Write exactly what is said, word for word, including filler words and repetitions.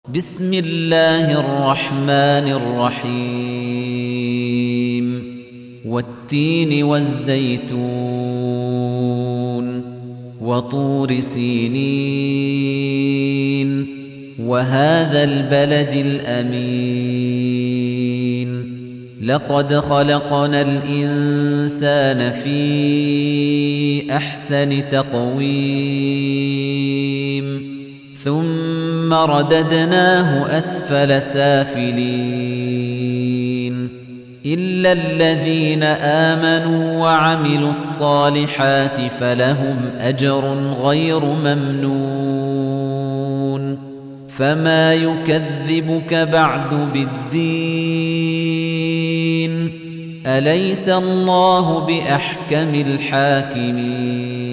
بسم الله الرحمن الرحيم والتين والزيتون وطور سينين وهذا البلد الأمين لقد خلقنا الإنسان في أحسن تقويم ثم رددناه أسفل سافلين إلا الذين آمنوا وعملوا الصالحات فلهم أجر غير ممنون فما يكذبك بعد بالدين أليس الله بأحكم الحاكمين